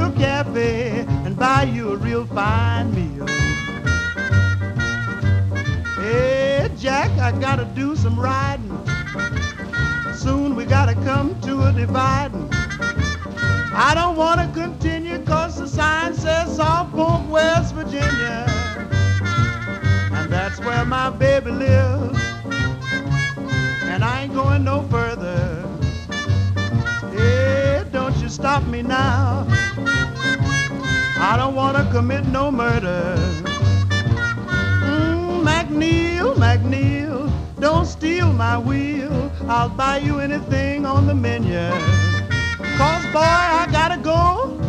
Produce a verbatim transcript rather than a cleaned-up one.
you a cafe and buy you a real fine meal. Hey, Jack, I gotta do some riding. Soon we gotta come to a dividing. I don't wanna continue cause the sign says South Fork, West Virginia. And that's where my baby lives. And I ain't going no further. Hey, don't you stop me now. I don't wanna commit no murder. Mm, McNeil, McNeil, don't steal my wheel. I'll buy you anything on the menu. Cause boy, I gotta go.